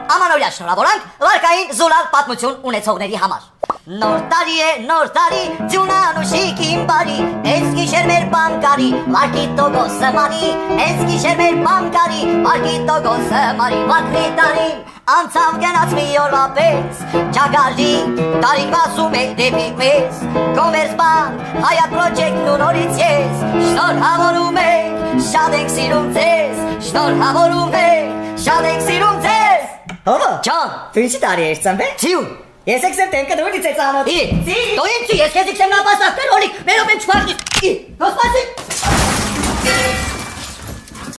Ամանորյա շնորհավորանք վարկային զուլալ պատմություն ունեցողների համար։ Նոր տարի է, նոր տարի, ձյունանուշիկ իմ բարի, ես գիշեր մեր բանկարի, վարկի տոգոսը մանի, ես գիշեր մեր բանկարի, վարկի տոգոսը մարի, վարկրի տարին, անցավ գնաց մի օրվա պես, ճագարի, տարին վասում է դեպի մեզ, կոմերս բանկ, հայակ պրոջեկտն ու նորից ես, շնորհավորում ենք, շատ ենք սիրում ձեզ, շնորհավորում ենք, շատ ենք սիրում ձեզ։ Հովո, Ջան, դու ինչի տարի ես ծնվել։ Ձյուն, Ես եկսեպտեմ կդրուլից է ծանոթ։ դու ինձ ես քեզ իքսեմ նապաստակներ, օրիկ, մերով են չվարդի, դու սպասի։